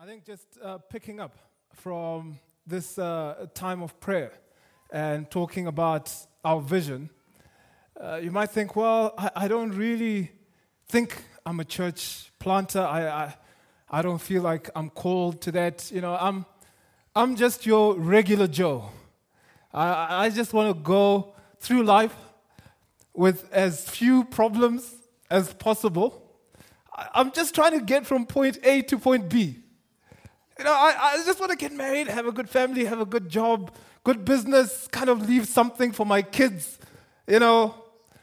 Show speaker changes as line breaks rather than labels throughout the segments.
I think just picking up from this time of prayer and talking about our vision, you might think, well, I don't really think I'm a church planter. I don't feel like I'm called to that. You know, I'm just your regular Joe. I just want to go through life with as few problems as possible. I'm just trying to get from point A to point B. You know, I just want to get married, have a good family, have a good job, good business, kind of leave something for my kids, you know.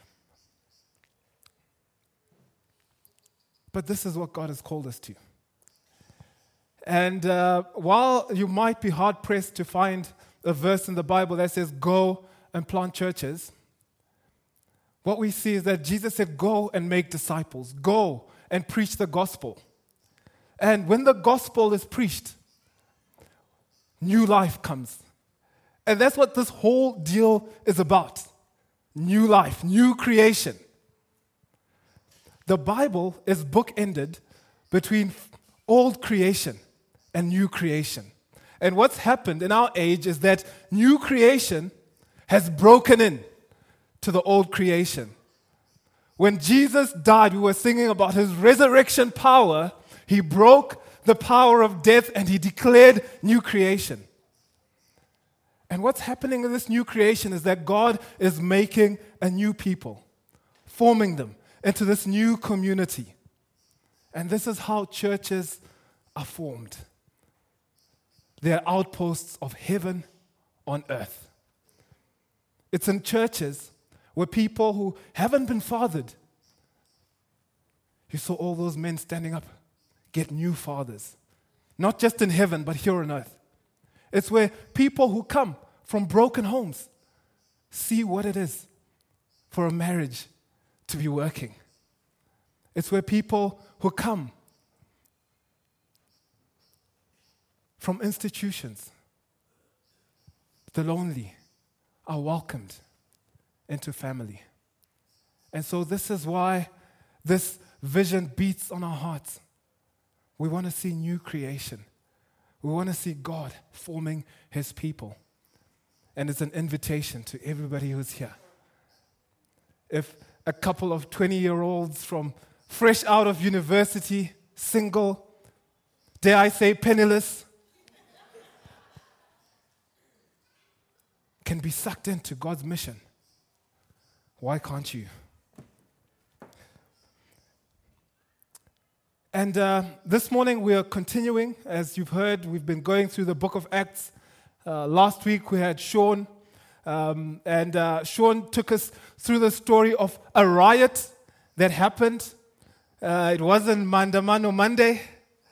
But this is what God has called us to. And while you might be hard-pressed to find a verse in the Bible that says, go and plant churches, what we see is that Jesus said, go and make disciples. Go and preach the gospel. And when the gospel is preached, new life comes. And that's what this whole deal is about. New life, new creation. The Bible is bookended between old creation and new creation. And what's happened in our age is that new creation has broken in to the old creation. When Jesus died, we were singing about his resurrection power. He broke the power of death and he declared new creation. And what's happening in this new creation is that God is making a new people, forming them into this new community. And this is how churches are formed. They're outposts of heaven on earth. It's in churches where people who haven't been fathered, you saw all those men standing up, get new fathers. Not just in heaven, but here on earth. It's where people who come from broken homes see what it is for a marriage to be working. It's where people who come from institutions, the lonely, are welcomed into family. And so this is why this vision beats on our hearts. We want to see new creation. We want to see God forming his people. And it's an invitation to everybody who's here. If a couple of 20-year-olds from fresh out of university, single, dare I say penniless, can be sucked into God's mission, why can't you? And this morning we are continuing. As you've heard, we've been going through the book of Acts. Last week we had Sean, and Sean took us through the story of a riot that happened. It wasn't Maandamano Monday.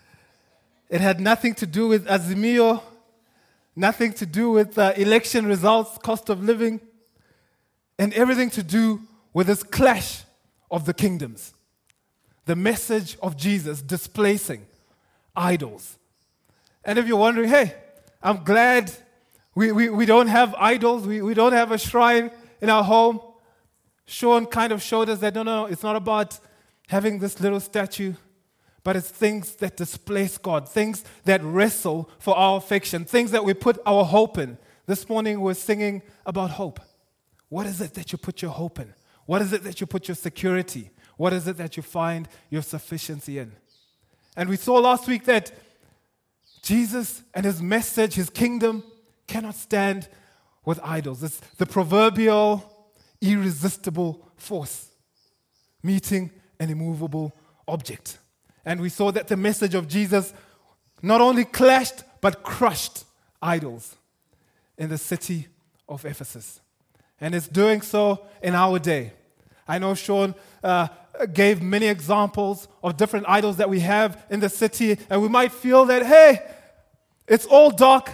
It had nothing to do with Azimio, nothing to do with election results, cost of living, and everything to do with this clash of the kingdoms. The message of Jesus displacing idols. And if you're wondering, hey, I'm glad we don't have idols, we don't have a shrine in our home. Sean kind of showed us that no, it's not about having this little statue, but it's things that displace God, things that wrestle for our affection, things that we put our hope in. This morning we're singing about hope. What is it that you put your hope in? What is it that you put your security? What is it that you find your sufficiency in? And we saw last week that Jesus and his message, his kingdom, cannot stand with idols. It's the proverbial irresistible force meeting an immovable object. And we saw that the message of Jesus not only clashed, but crushed idols in the city of Ephesus. And it's doing so in our day. I know Sean gave many examples of different idols that we have in the city, and we might feel that, hey, it's all dark.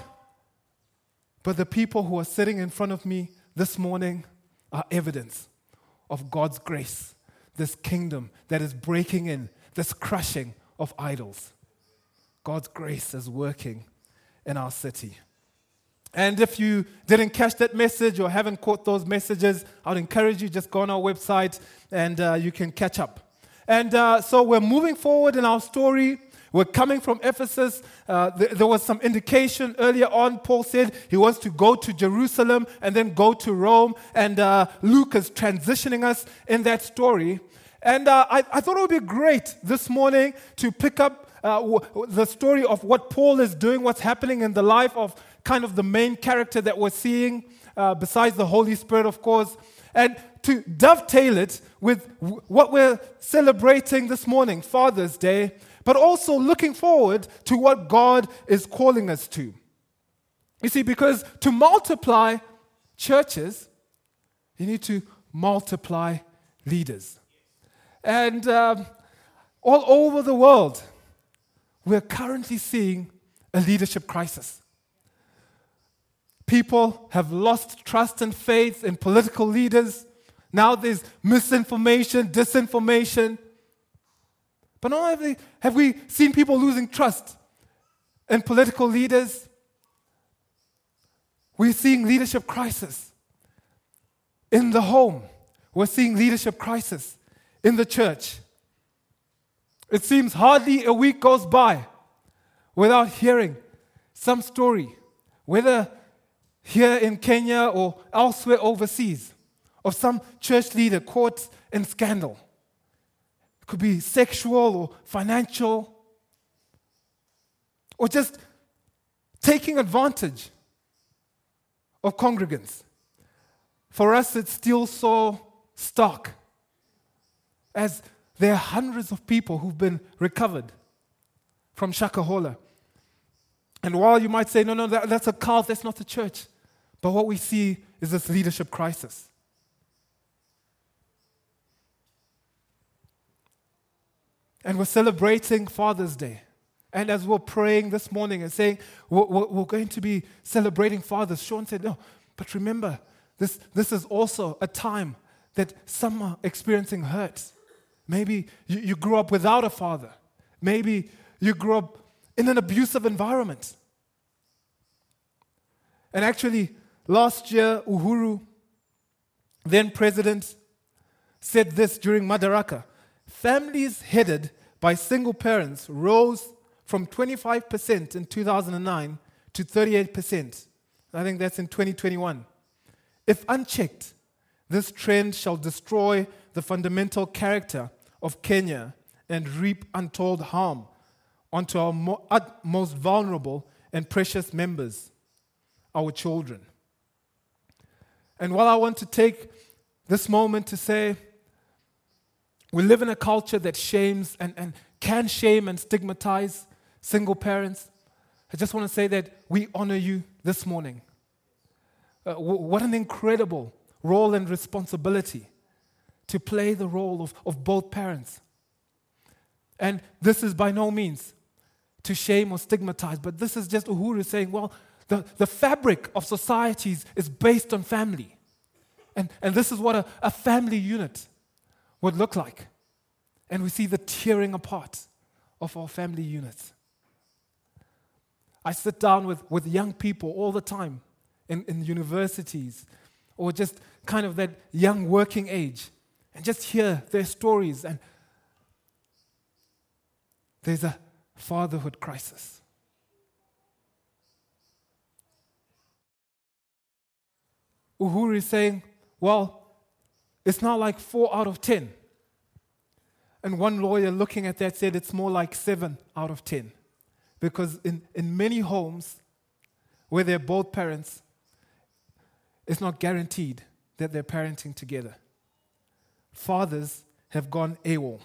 But the people who are sitting in front of me this morning are evidence of God's grace, this kingdom that is breaking in, this crushing of idols. God's grace is working in our city. And if you didn't catch that message or haven't caught those messages, I would encourage you, just go on our website and you can catch up. And so we're moving forward in our story. We're coming from Ephesus. There was some indication earlier on. Paul said he wants to go to Jerusalem and then go to Rome. And Luke is transitioning us in that story. And I thought it would be great this morning to pick up the story of what Paul is doing, what's happening in the life of kind of the main character that we're seeing, besides the Holy Spirit, of course, and to dovetail it with what we're celebrating this morning, Father's Day, but also looking forward to what God is calling us to. You see, because to multiply churches, you need to multiply leaders. And all over the world, we're currently seeing a leadership crisis. People have lost trust and faith in political leaders. Now there's misinformation, disinformation. But not only have we seen people losing trust in political leaders, we're seeing leadership crisis in the home. We're seeing leadership crisis in the church. It seems hardly a week goes by without hearing some story, whether here in Kenya or elsewhere overseas, of some church leader caught in scandal. It could be sexual or financial, or just taking advantage of congregants. For us, it's still so stark, as there are hundreds of people who've been recovered from Shakahola. And while you might say, no, that's a cult, that's not the church. But what we see is this leadership crisis. And we're celebrating Father's Day. And as we're praying this morning and saying, we're going to be celebrating fathers, Sean said, no, but remember, this is also a time that some are experiencing hurt. Maybe you grew up without a father. Maybe you grew up in an abusive environment. And actually, last year, Uhuru, then president, said this during Madaraka. Families headed by single parents rose from 25% in 2009 to 38%. I think that's in 2021. If unchecked, this trend shall destroy the fundamental character of Kenya and reap untold harm onto our most vulnerable and precious members, our children. And while I want to take this moment to say, we live in a culture that shames and can shame and stigmatize single parents, I just want to say that we honor you this morning. What an incredible role and responsibility to play the role of both parents. And this is by no means to shame or stigmatize, but this is just Uhuru saying, well, the fabric of societies is based on family. And this is what a family unit would look like. And we see the tearing apart of our family units. I sit down with young people all the time in universities or just kind of that young working age and just hear their stories, and there's a fatherhood crisis. Uhuru is saying, well, it's not like 4 out of 10. And one lawyer looking at that said it's more like 7 out of 10. Because in many homes where they're both parents, it's not guaranteed that they're parenting together. Fathers have gone AWOL.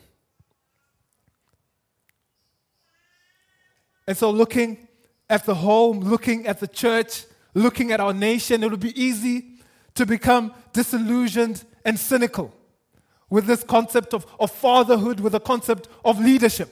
And so looking at the home, looking at the church, looking at our nation, it would be easy to become disillusioned and cynical with this concept of fatherhood, with the concept of leadership.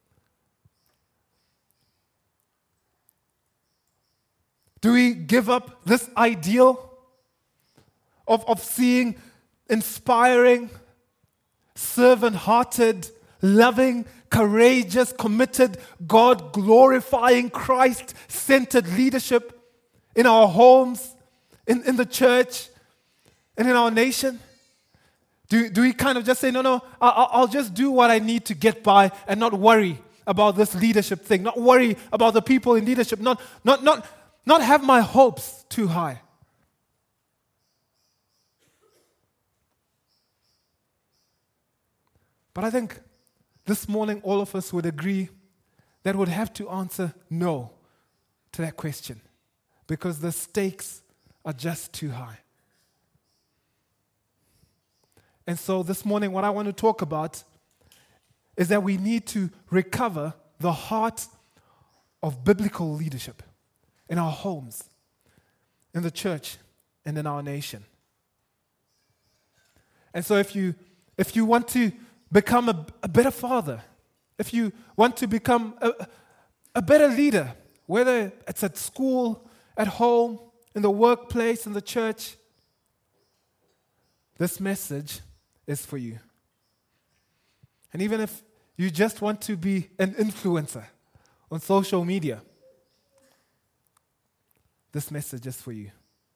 Do we give up this ideal of seeing inspiring, servant-hearted, loving, courageous, committed, God-glorifying, Christ-centered leadership in our homes, in the church, and in our nation? Do we kind of just say, no, I'll just do what I need to get by and not worry about this leadership thing, not worry about the people in leadership, not have my hopes too high. But I think this morning all of us would agree that would have to answer no to that question because the stakes are just too high. And so this morning what I want to talk about is that we need to recover the heart of biblical leadership in our homes, in the church, and in our nation. And so if you want to become a better father, if you want to become a better leader, whether it's at school, at home, in the workplace, in the church, this message is for you. And even if you just want to be an influencer on social media, this message is for you.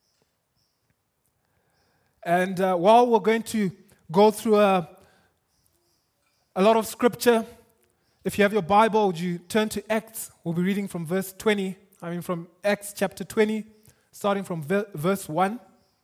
And while we're going to go through a lot of scripture, if you have your Bible, would you turn to Acts? We'll be reading from from Acts chapter 20, starting from verse 1.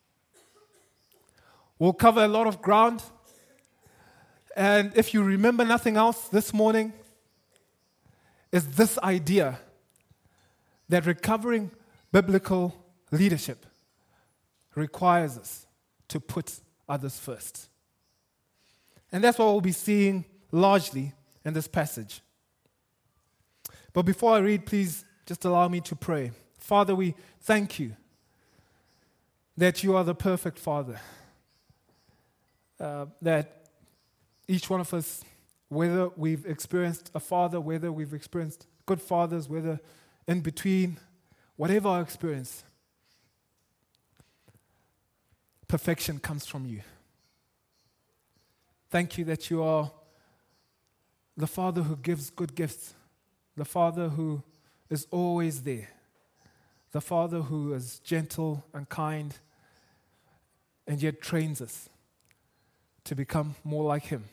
We'll cover a lot of ground. And if you remember nothing else this morning, is this idea that recovering biblical leadership requires us to put others first. And that's what we'll be seeing largely in this passage. But before I read, please just allow me to pray. Father, we thank you that you are the perfect Father. That each one of us, whether we've experienced a father, whether we've experienced good fathers, whether in between, whatever our experience, perfection comes from you. Thank you that you are the Father who gives good gifts, the Father who is always there, the Father who is gentle and kind and yet trains us to become more like Him.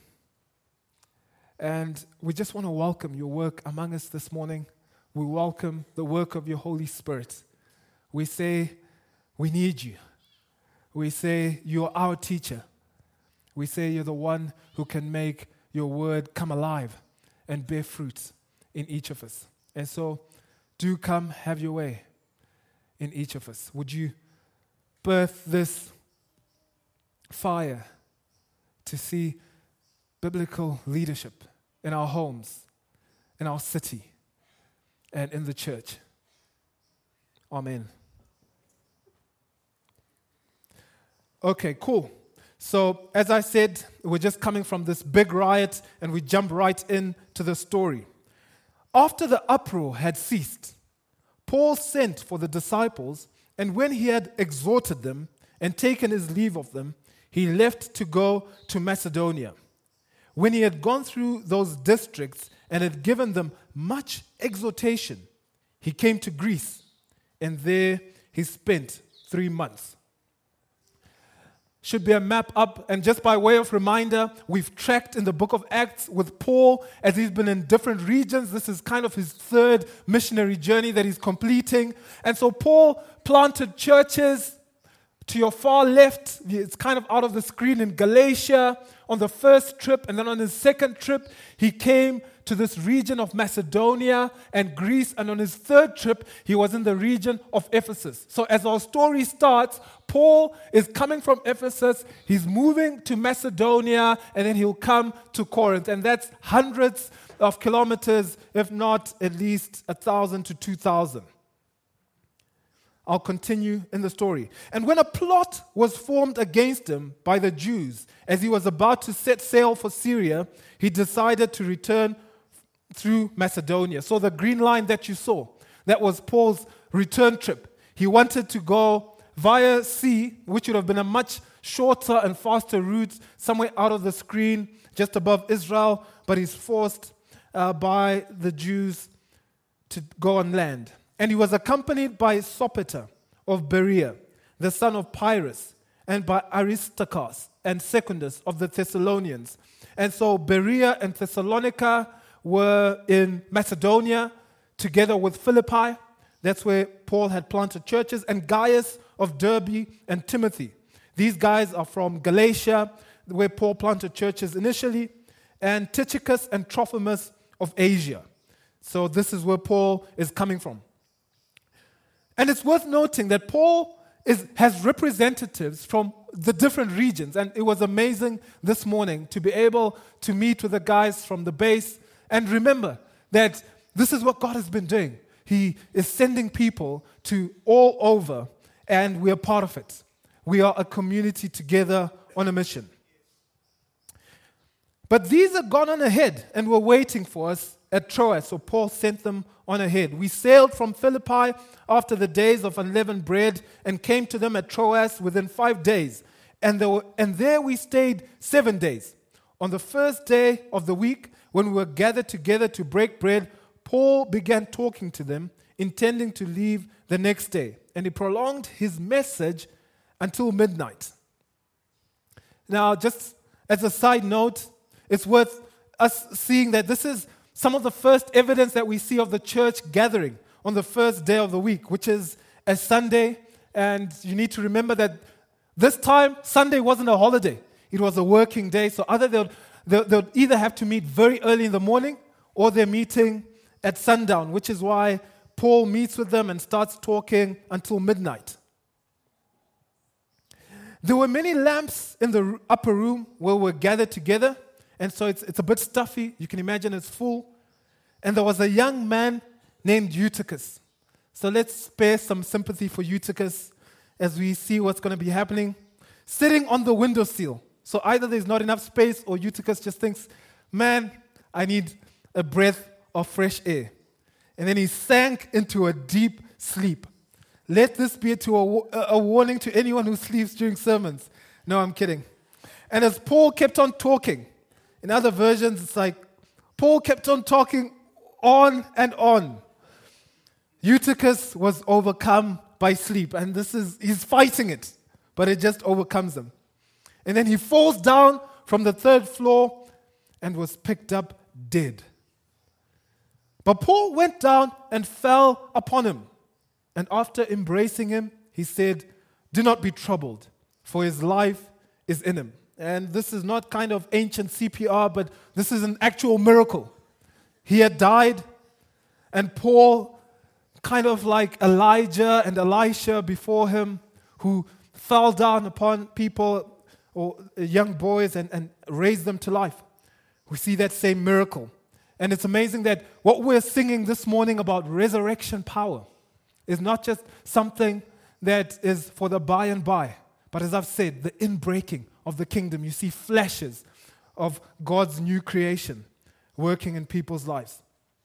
And we just want to welcome your work among us this morning. We welcome the work of your Holy Spirit. We say, we need you. We say, you're our teacher. We say, you're the one who can make your word come alive and bear fruit in each of us. And so, do come, have your way in each of us. Would you birth this fire to see biblical leadership in our homes, in our city, and in the church. Amen. Okay, cool. So, as I said, we're just coming from this big riot, and we jump right into the story. After the uproar had ceased, Paul sent for the disciples, and when he had exhorted them and taken his leave of them, he left to go to Macedonia. When he had gone through those districts and had given them much exhortation, he came to Greece, and there he spent 3 months. Should be a map up, and just by way of reminder, we've tracked in the book of Acts with Paul as he's been in different regions. This is kind of his third missionary journey that he's completing. And so Paul planted churches. To your far left, it's kind of out of the screen, in Galatia on the first trip, and then on his second trip, he came to this region of Macedonia and Greece, and on his third trip, he was in the region of Ephesus. So as our story starts, Paul is coming from Ephesus, he's moving to Macedonia, and then he'll come to Corinth, and that's hundreds of kilometers, if not at least 1,000 to 2,000. I'll continue in the story. And when a plot was formed against him by the Jews, as he was about to set sail for Syria, he decided to return through Macedonia. So the green line that you saw, that was Paul's return trip. He wanted to go via sea, which would have been a much shorter and faster route, somewhere out of the screen, just above Israel, but he's forced by the Jews to go on land. And he was accompanied by Sopater of Berea, the son of Pyrrhus, and by Aristarchus and Secundus of the Thessalonians. And so Berea and Thessalonica were in Macedonia together with Philippi. That's where Paul had planted churches. And Gaius of Derbe and Timothy. These guys are from Galatia, where Paul planted churches initially. And Tychicus and Trophimus of Asia. So this is where Paul is coming from. And it's worth noting that Paul has representatives from the different regions. And it was amazing this morning to be able to meet with the guys from the base and remember that this is what God has been doing. He is sending people to all over, and we are part of it. We are a community together on a mission. But these are gone on ahead and were waiting for us at Troas, so Paul sent them on ahead. We sailed from Philippi after the days of unleavened bread and came to them at Troas within 5 days. And there we stayed 7 days. On the first day of the week, when we were gathered together to break bread, Paul began talking to them, intending to leave the next day. And he prolonged his message until midnight. Now, just as a side note, it's worth us seeing that this is some of the first evidence that we see of the church gathering on the first day of the week, which is a Sunday. And you need to remember that this time, Sunday wasn't a holiday. It was a working day. So either they'll either have to meet very early in the morning or they're meeting at sundown, which is why Paul meets with them and starts talking until midnight. There were many lamps in the upper room where we were gathered together, and so it's a bit stuffy. You can imagine it's full. And there was a young man named Eutychus. So let's spare some sympathy for Eutychus as we see what's going to be happening. Sitting on the windowsill. So either there's not enough space or Eutychus just thinks, man, I need a breath of fresh air. And then he sank into a deep sleep. Let this be a warning to anyone who sleeps during sermons. No, I'm kidding. And as Paul kept on talking, in other versions it's like, Paul kept on talking on and on. Eutychus was overcome by sleep, and he's fighting it, but it just overcomes him. And then he falls down from the third floor and was picked up dead. But Paul went down and fell upon him. And after embracing him, he said, "Do not be troubled, for his life is in him." And this is not kind of ancient CPR, but this is an actual miracle. He had died, and Paul, kind of like Elijah and Elisha before him, who fell down upon people or young boys and raised them to life. We see that same miracle. And it's amazing that what we're singing this morning about resurrection power is not just something that is for the by and by, but as I've said, the inbreaking of the kingdom. You see flashes of God's new creation working in people's lives.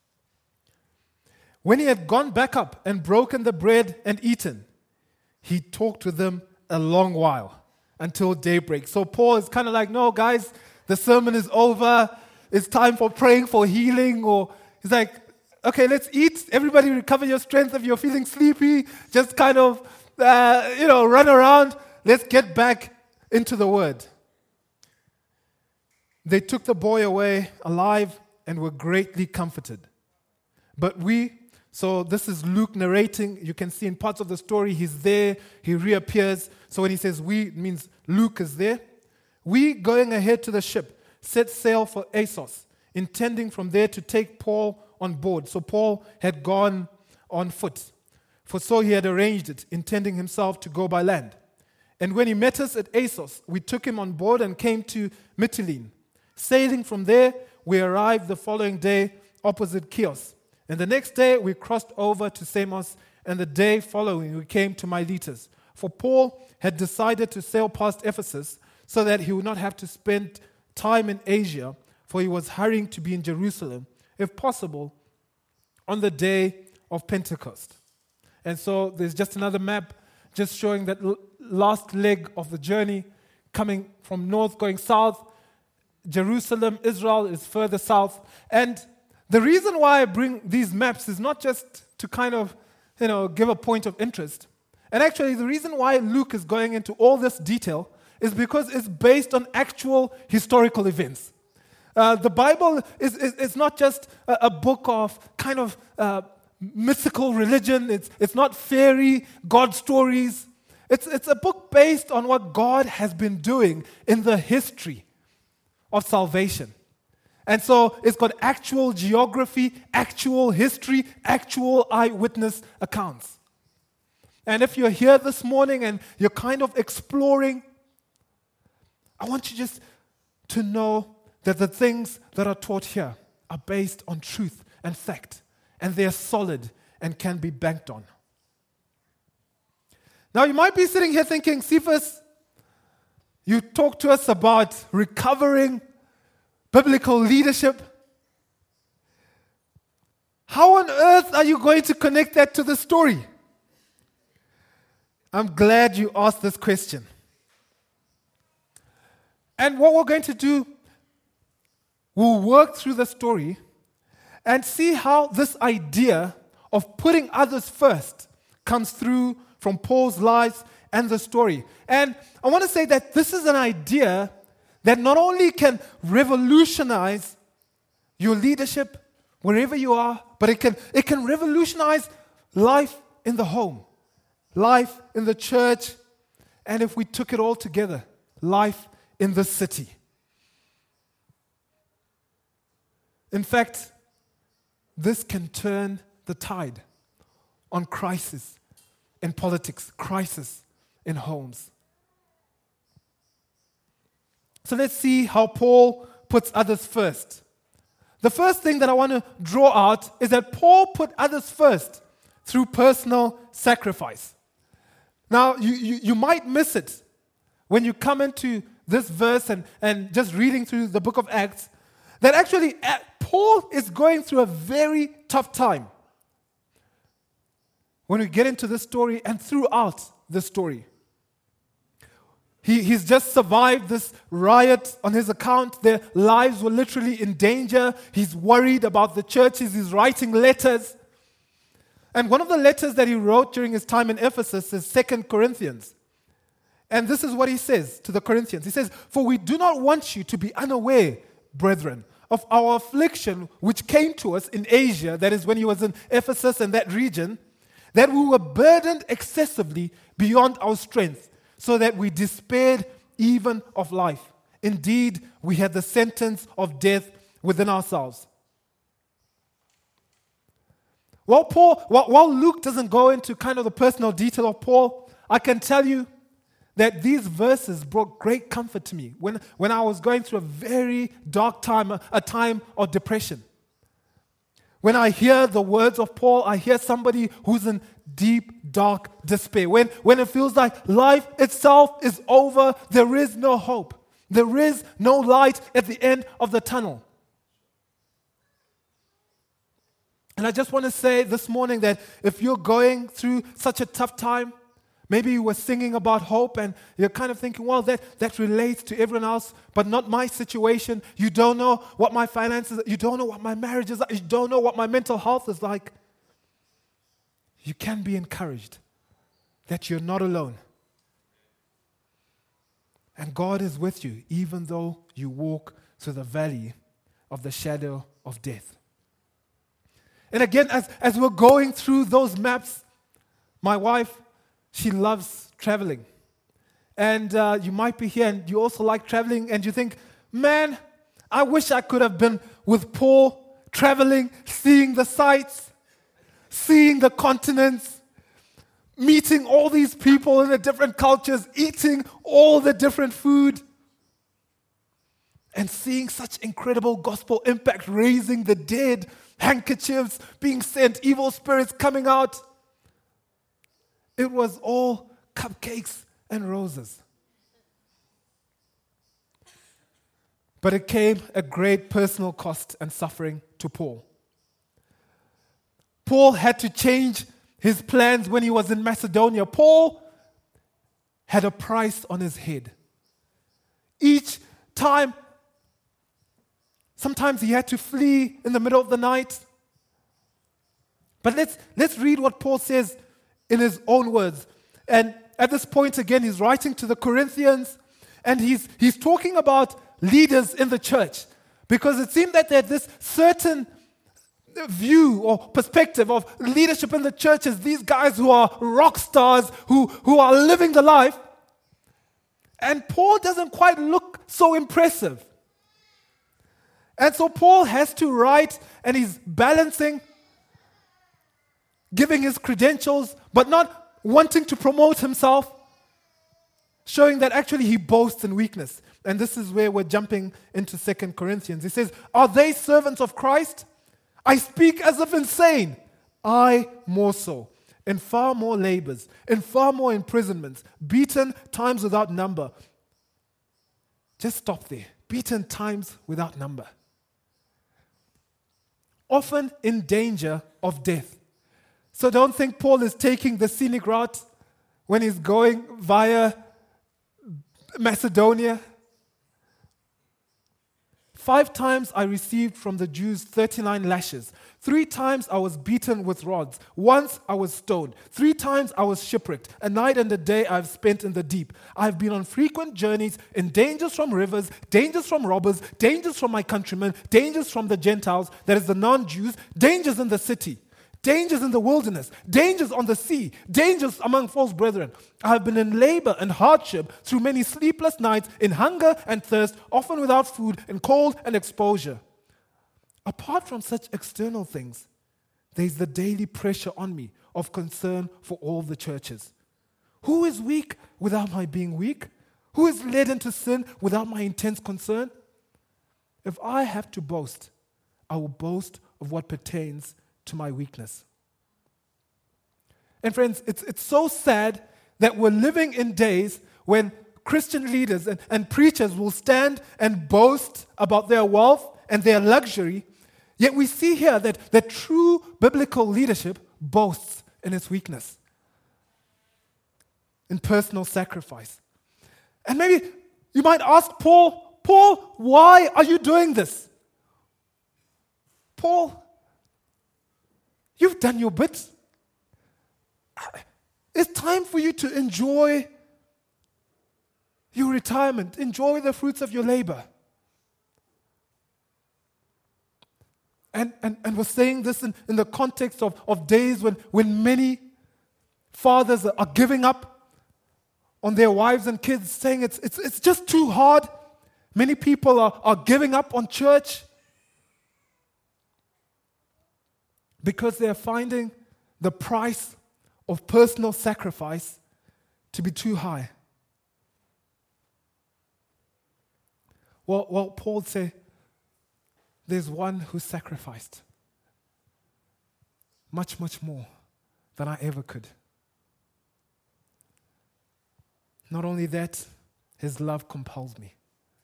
When he had gone back up and broken the bread and eaten, he talked with them a long while until daybreak. So Paul is kind of like, no, guys, the sermon is over. It's time for praying for healing. Or he's like, okay, let's eat. Everybody recover your strength. If you're feeling sleepy, just kind of, run around. Let's get back into the word. They took the boy away alive and were greatly comforted. But so this is Luke narrating. You can see in parts of the story, he's there, he reappears. So when he says we, it means Luke is there. We, going ahead to the ship, set sail for Assos, intending from there to take Paul on board. So Paul had gone on foot, for so he had arranged it, intending himself to go by land. And when he met us at Assos, we took him on board and came to Mytilene. Sailing from there, we arrived the following day opposite Chios. And the next day, we crossed over to Samos, and the day following, we came to Miletus. For Paul had decided to sail past Ephesus so that he would not have to spend time in Asia, for he was hurrying to be in Jerusalem, if possible, on the day of Pentecost. And so there's just another map just showing that last leg of the journey, coming from north, going south. Jerusalem, Israel is further south. And the reason why I bring these maps is not just to kind of, give a point of interest. And actually, the reason why Luke is going into all this detail is because it's based on actual historical events. The Bible is not just a book of kind of mythical religion. It's not fairy God stories. It's a book based on what God has been doing in the history of salvation. And so it's got actual geography, actual history, actual eyewitness accounts. And if you're here this morning and you're kind of exploring, I want you just to know that the things that are taught here are based on truth and fact, and they're solid and can be banked on. Now, you might be sitting here thinking, Cephas, you talk to us about recovering biblical leadership. How on earth are you going to connect that to the story? I'm glad you asked this question. And what we're going to do, we'll work through the story and see how this idea of putting others first comes through from Paul's life and the story. And I want to say that this is an idea that not only can revolutionize your leadership wherever you are, but it can revolutionize life in the home, life in the church, and if we took it all together, life in the city. In fact, this can turn the tide on crisis in politics, crisis in homes. So let's see how Paul puts others first. The first thing that I want to draw out is that Paul put others first through personal sacrifice. Now, you might miss it when you come into this verse and just reading through the book of Acts, that actually Paul is going through a very tough time when we get into this story and throughout the story. He's just survived this riot on his account. Their lives were literally in danger. He's worried about the churches. He's writing letters. And one of the letters that he wrote during his time in Ephesus is 2 Corinthians. And this is what he says to the Corinthians. He says, "For we do not want you to be unaware, brethren, of our affliction which came to us in Asia," that is when he was in Ephesus and that region, "that we were burdened excessively beyond our strength, so that we despaired even of life. Indeed, we had the sentence of death within ourselves." While Luke doesn't go into kind of the personal detail of Paul, I can tell you that these verses brought great comfort to me when I was going through a very dark time, a time of depression. When I hear the words of Paul, I hear somebody who's in deep, dark despair. When it feels like life itself is over, there is no hope. There is no light at the end of the tunnel. And I just want to say this morning that if you're going through such a tough time, maybe you were singing about hope and you're kind of thinking, well, that relates to everyone else, but not my situation. You don't know what my finances are. You don't know what my marriage is like. You don't know what my mental health is like. You can be encouraged that you're not alone. And God is with you, even though you walk through the valley of the shadow of death. And again, as we're going through those maps, my wife, she loves traveling. And you might be here and you also like traveling and you think, man, I wish I could have been with Paul traveling, seeing the sights, seeing the continents, meeting all these people in the different cultures, eating all the different food, and seeing such incredible gospel impact, raising the dead, handkerchiefs being sent, evil spirits coming out. It was all cupcakes and roses. But it came at great personal cost and suffering to Paul. Paul had to change his plans when he was in Macedonia. Paul had a price on his head. Each time, sometimes he had to flee in the middle of the night. But let's read what Paul says in his own words. And at this point, again, he's writing to the Corinthians, and he's talking about leaders in the church. Because it seemed that they had this certain view or perspective of leadership in the churches, these guys who are rock stars, who are living the life. And Paul doesn't quite look so impressive. And so Paul has to write, and he's balancing giving his credentials, but not wanting to promote himself, showing that actually he boasts in weakness. And this is where we're jumping into 2 Corinthians. He says, are they servants of Christ? I speak as if insane. I more so. In far more labors, in far more imprisonments, beaten times without number. Just stop there. Beaten times without number. Often in danger of death. So don't think Paul is taking the scenic route when he's going via Macedonia. 5 times I received from the Jews 39 lashes. 3 times I was beaten with rods. Once I was stoned. 3 times I was shipwrecked. A night and a day I have spent in the deep. I have been on frequent journeys, in dangers from rivers, dangers from robbers, dangers from my countrymen, dangers from the Gentiles, that is the non-Jews, dangers in the city, dangers in the wilderness, dangers on the sea, dangers among false brethren. I have been in labor and hardship through many sleepless nights, in hunger and thirst, often without food, in cold and exposure. Apart from such external things, there is the daily pressure on me of concern for all the churches. Who is weak without my being weak? Who is led into sin without my intense concern? If I have to boast, I will boast of what pertains to my weakness. And friends, it's so sad that we're living in days when Christian leaders and preachers will stand and boast about their wealth and their luxury, yet we see here that true biblical leadership boasts in its weakness, in personal sacrifice. And maybe you might ask Paul, why are you doing this? Paul, you've done your bit. It's time for you to enjoy your retirement, enjoy the fruits of your labor. And we're saying this in the context of days when many fathers are giving up on their wives and kids, saying it's just too hard. Many people are giving up on church because they're finding the price of personal sacrifice to be too high. Well, Paul said, there's one who sacrificed much, much more than I ever could. Not only that, his love compels me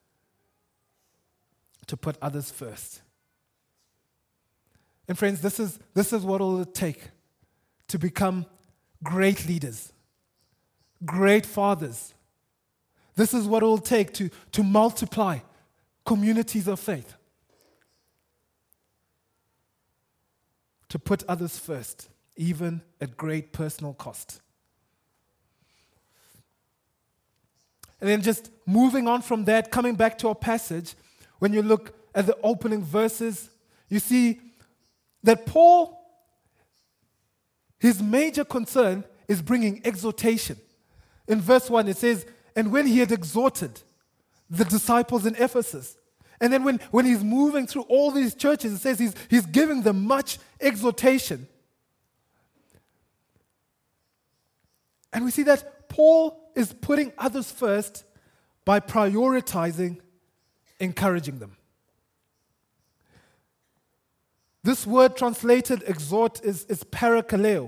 to put others first. And friends, this is what it will take to become great leaders, great fathers. This is what it will take to multiply communities of faith. To put others first, even at great personal cost. And then just moving on from that, coming back to our passage, when you look at the opening verses, you see that Paul, his major concern is bringing exhortation. In verse 1 it says, and when he had exhorted the disciples in Ephesus, and then when he's moving through all these churches, it says he's giving them much exhortation. And we see that Paul is putting others first by prioritizing encouraging them. This word translated exhort is parakaleo,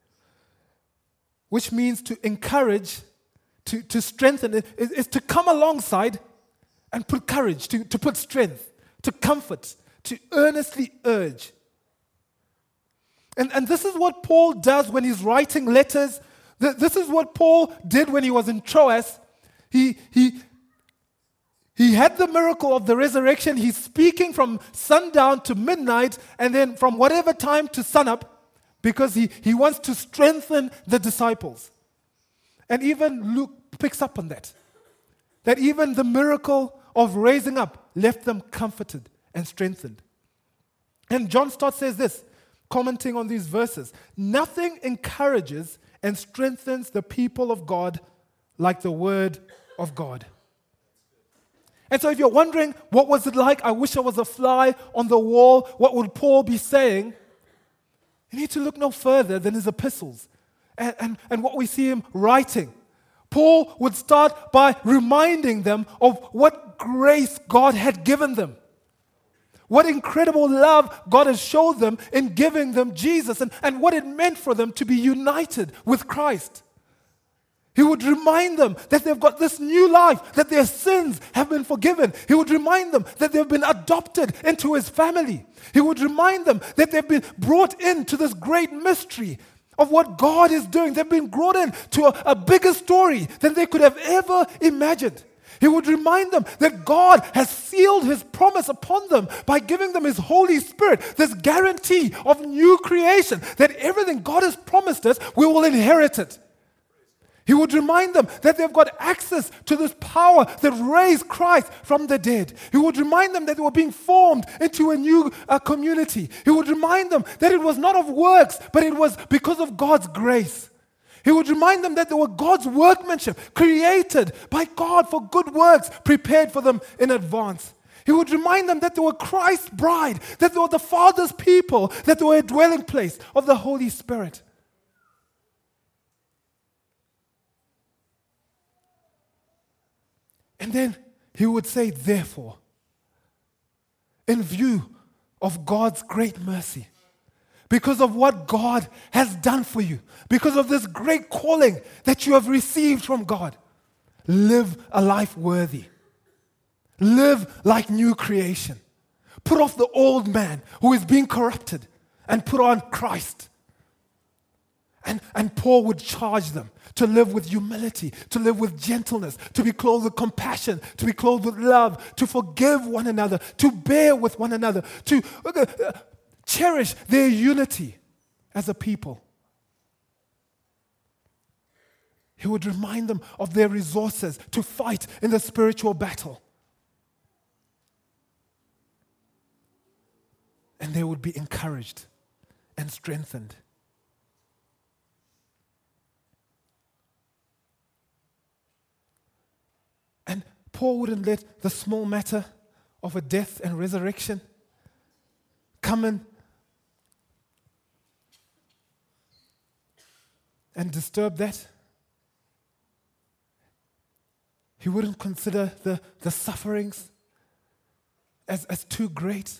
which means to encourage, to strengthen. It's to come alongside and put courage, to put strength, to comfort, to earnestly urge. And this is what Paul does when he's writing letters. This is what Paul did when he was in Troas. He had the miracle of the resurrection. He's speaking from sundown to midnight, and then from whatever time to sunup, because he wants to strengthen the disciples. And even Luke picks up on that. That even the miracle of raising up left them comforted and strengthened. And John Stott says this, commenting on these verses, nothing encourages and strengthens the people of God like the word of God. And so if you're wondering, what was it like? I wish I was a fly on the wall. What would Paul be saying? You need to look no further than his epistles and what we see him writing. Paul would start by reminding them of what grace God had given them. What incredible love God has showed them in giving them Jesus and what it meant for them to be united with Christ. He would remind them that they've got this new life, that their sins have been forgiven. He would remind them that they've been adopted into his family. He would remind them that they've been brought into this great mystery of what God is doing. They've been brought into a bigger story than they could have ever imagined. He would remind them that God has sealed his promise upon them by giving them his Holy Spirit, this guarantee of new creation, that everything God has promised us, we will inherit it. He would remind them that they've got access to this power that raised Christ from the dead. He would remind them that they were being formed into a new community. He would remind them that it was not of works, but it was because of God's grace. He would remind them that they were God's workmanship, created by God for good works, prepared for them in advance. He would remind them that they were Christ's bride, that they were the Father's people, that they were a dwelling place of the Holy Spirit. And then he would say, therefore, in view of God's great mercy, because of what God has done for you, because of this great calling that you have received from God, live a life worthy. Live like new creation. Put off the old man who is being corrupted and put on Christ. And Paul would charge them to live with humility, to live with gentleness, to be clothed with compassion, to be clothed with love, to forgive one another, to bear with one another, to cherish their unity as a people. He would remind them of their resources to fight in the spiritual battle. And they would be encouraged and strengthened. And Paul wouldn't let the small matter of a death and resurrection come in and disturb that. He wouldn't consider the sufferings as too great.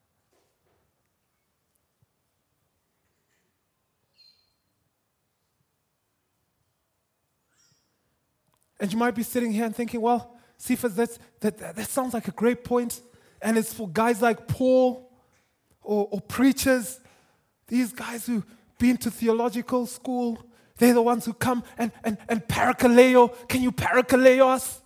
And you might be sitting here and thinking, well, Cephas, that sounds like a great point, and it's for guys like Paul or preachers, these guys who've been to theological school. They're the ones who come and parakaleo. Can you parakaleo us?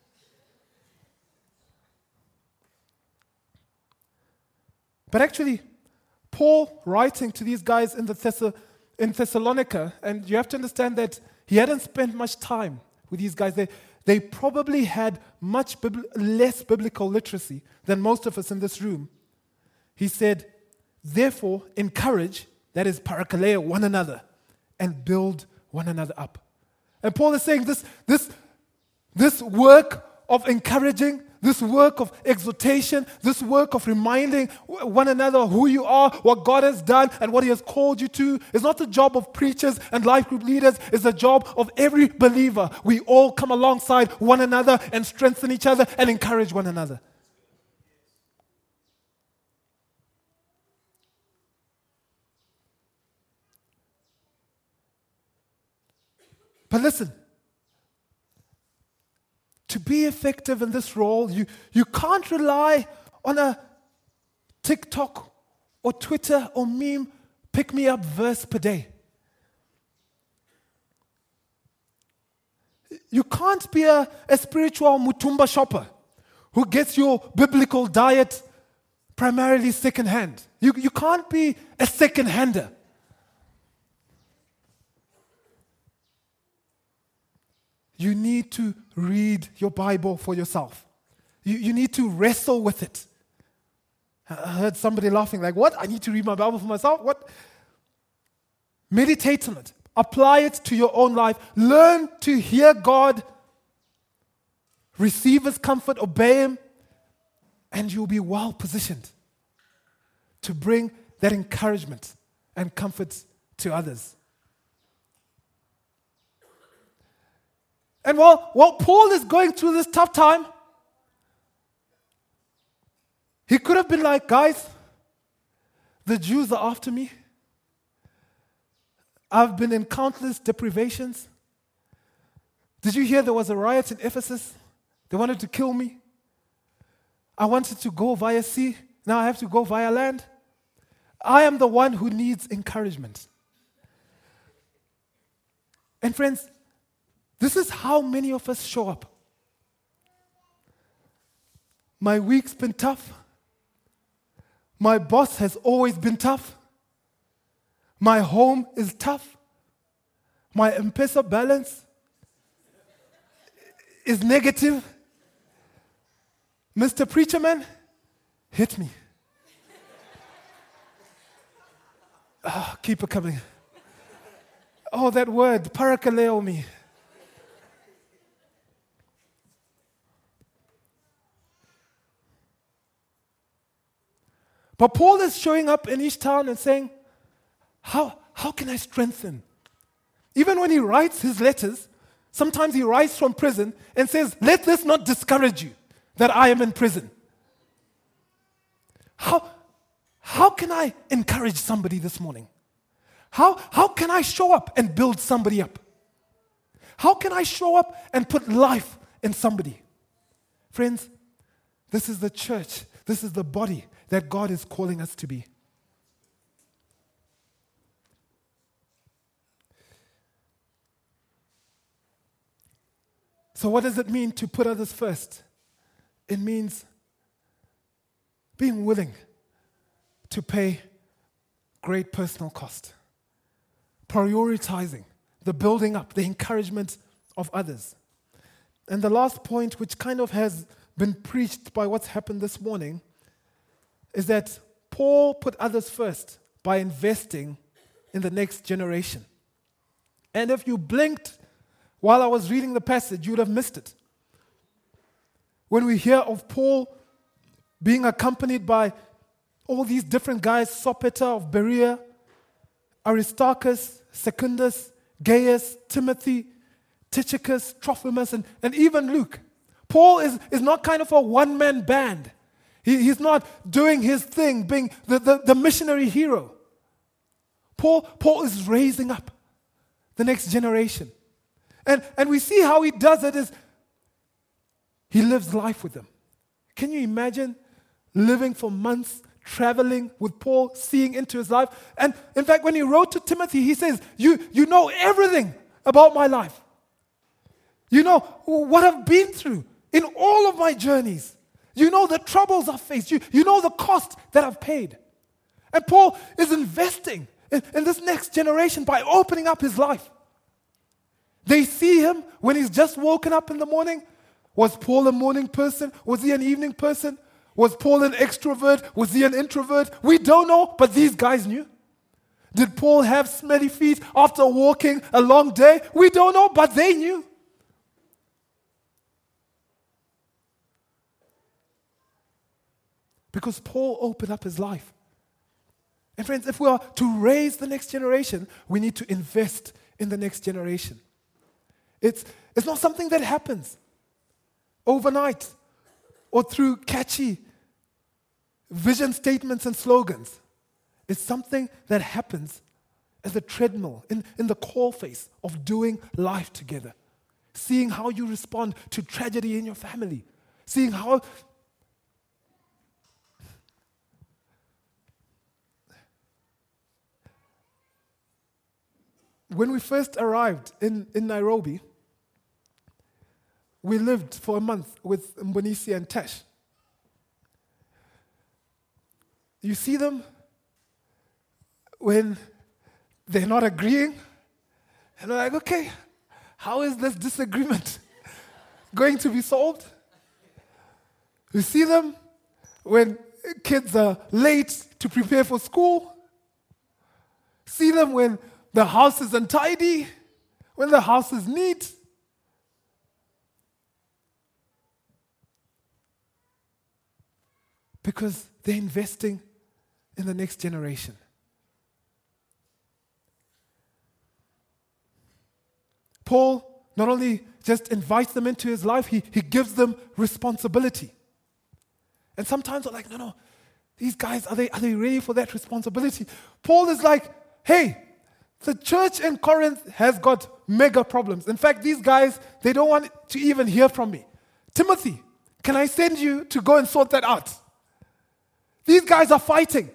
But actually, Paul writing to these guys in Thessalonica, and you have to understand that he hadn't spent much time with these guys. They probably had much less biblical literacy than most of us in this room. He said, therefore, encourage, that is parakaleo, one another, and build one another up. And Paul is saying this work of encouraging, this work of exhortation, this work of reminding one another who you are, what God has done, and what He has called you to, is not the job of preachers and life group leaders. It's the job of every believer. We all come alongside one another and strengthen each other and encourage one another. But listen, to be effective in this role, you can't rely on a TikTok or Twitter or meme pick-me-up verse per day. You can't be a spiritual mutumba shopper who gets your biblical diet primarily second-hand. You can't be a second-hander. You need to read your Bible for yourself. You need to wrestle with it. I heard somebody laughing, like, what? I need to read my Bible for myself? What? Meditate on it. Apply it to your own life. Learn to hear God. Receive His comfort. Obey Him. And you'll be well positioned to bring that encouragement and comfort to others. And while Paul is going through this tough time, he could have been like, guys, the Jews are after me. I've been in countless deprivations. Did you hear there was a riot in Ephesus? They wanted to kill me. I wanted to go via sea. Now I have to go via land. I am the one who needs encouragement. And friends, this is how many of us show up. My week's been tough. My boss has always been tough. My home is tough. My M-Pesa balance is negative. Mr. Preacherman, hit me. Keep it coming. Oh, that word, parakaleo me. But Paul is showing up in each town and saying, how can I strengthen? Even when he writes his letters, sometimes he writes from prison and says, let this not discourage you that I am in prison. How can I encourage somebody this morning? How can I show up and build somebody up? How can I show up and put life in somebody? Friends, this is the church. This is the body that God is calling us to be. So what does it mean to put others first? It means being willing to pay great personal cost. Prioritizing the building up, the encouragement of others. And the last point, which kind of has been preached by what's happened this morning, is that Paul put others first by investing in the next generation. And if you blinked while I was reading the passage, you would have missed it. When we hear of Paul being accompanied by all these different guys, Sopater of Berea, Aristarchus, Secundus, Gaius, Timothy, Tychicus, Trophimus, and even Luke. Paul is not kind of a one-man band. He's not doing his thing, being the missionary hero. Paul is raising up the next generation. And we see how he does it is he lives life with them. Can you imagine living for months, traveling with Paul, seeing into his life? And in fact, when he wrote to Timothy, he says, you know everything about my life. You know what I've been through in all of my journeys. You know the troubles I've faced. You know the cost that I've paid. And Paul is investing in this next generation by opening up his life. They see him when he's just woken up in the morning. Was Paul a morning person? Was he an evening person? Was Paul an extrovert? Was he an introvert? We don't know, but these guys knew. Did Paul have smelly feet after walking a long day? We don't know, but they knew. Because Paul opened up his life. And friends, if we are to raise the next generation, we need to invest in the next generation. It's not something that happens overnight or through catchy vision statements and slogans. It's something that happens as a treadmill in the coal face of doing life together. Seeing how you respond to tragedy in your family. Seeing how when we first arrived in Nairobi, we lived for a month with Mbonisi and Tash. You see them when they're not agreeing, and they're like, okay, how is this disagreement going to be solved? You see them when kids are late to prepare for school. See them when the house is untidy, when the house is neat. Because they're investing in the next generation. Paul not only just invites them into his life, he gives them responsibility. And sometimes we're like, no, these guys, are they ready for that responsibility? Paul is like, hey, the church in Corinth has got mega problems. In fact, these guys, they don't want to even hear from me. Timothy, can I send you to go and sort that out? These guys are fighting.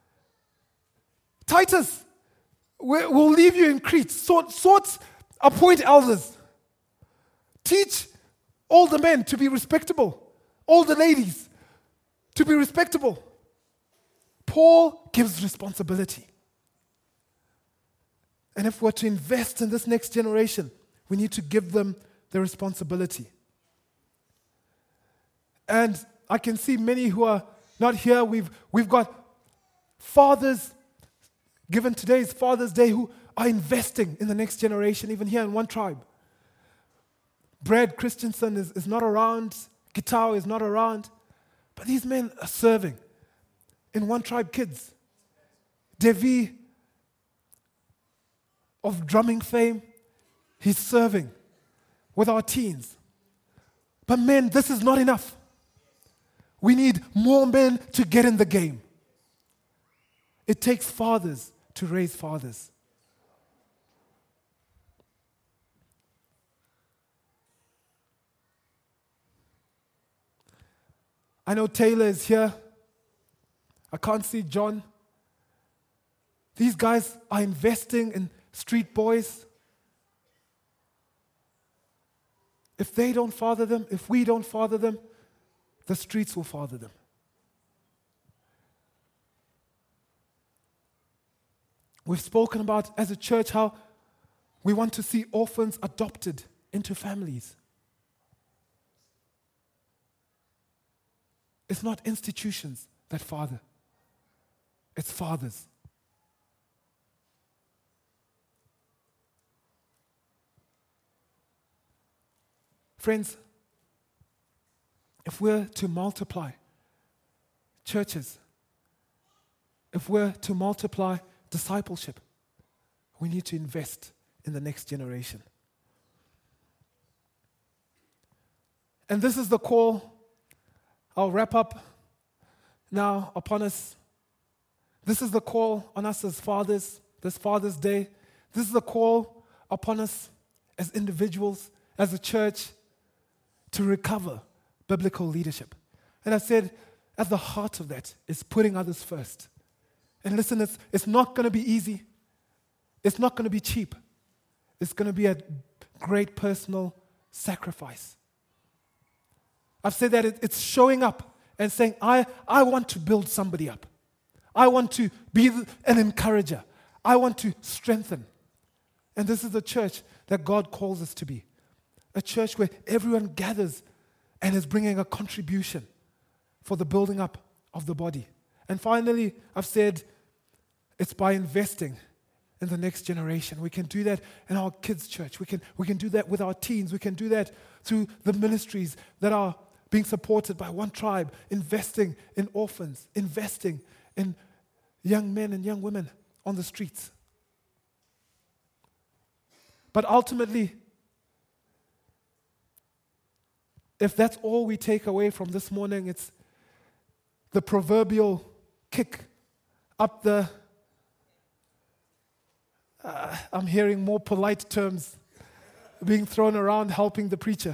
Titus, we'll leave you in Crete. Appoint elders. Teach all the men to be respectable. All the ladies to be respectable. Paul gives responsibility. And if we're to invest in this next generation, we need to give them the responsibility. And I can see many who are not here. We've got fathers, given today's Father's Day, who are investing in the next generation, even here in One Tribe. Brad Christensen is not around. Gitao is not around. But these men are serving in One Tribe Kids. Devi of drumming fame, he's serving with our teens. But men, this is not enough. We need more men to get in the game. It takes fathers to raise fathers. I know Taylor is here. I can't see John. These guys are investing in street boys. If they don't father them, if we don't father them, the streets will father them. We've spoken about, as a church, how we want to see orphans adopted into families. It's not institutions that father. It's fathers. Friends, if we're to multiply churches, if we're to multiply discipleship, we need to invest in the next generation. And this is the call. I'll wrap up now upon us. This is the call on us as fathers, this Father's Day. This is the call upon us as individuals, as a church, to recover biblical leadership. And I said, at the heart of that is putting others first. And listen, it's not going to be easy. It's not going to be cheap. It's going to be a great personal sacrifice. I've said that it's showing up and saying, I want to build somebody up. I want to be an encourager. I want to strengthen. And this is the church that God calls us to be. A church where everyone gathers and is bringing a contribution for the building up of the body. And finally, I've said it's by investing in the next generation. We can do that in our kids' church. We can do that with our teens. We can do that through the ministries that are being supported by One Tribe, investing in orphans, investing in young men and young women on the streets. But ultimately, if that's all we take away from this morning, it's the proverbial kick up the, I'm hearing more polite terms being thrown around, helping the preacher.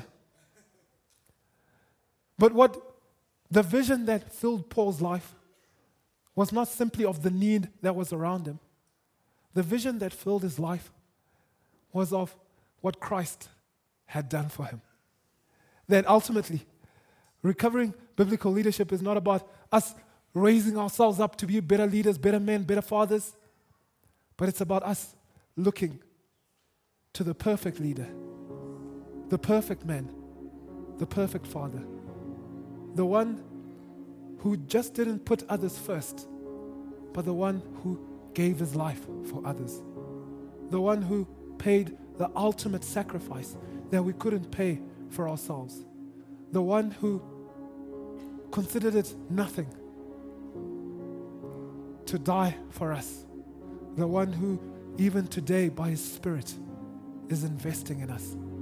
But what the vision that filled Paul's life was not simply of the need that was around him. The vision that filled his life was of what Christ had done for him. That ultimately, recovering biblical leadership is not about us raising ourselves up to be better leaders, better men, better fathers, but it's about us looking to the perfect leader, the perfect man, the perfect father, the one who just didn't put others first, but the one who gave his life for others. The one who paid the ultimate sacrifice that we couldn't pay for ourselves. The one who considered it nothing to die for us. The one who, even today, by His Spirit, is investing in us.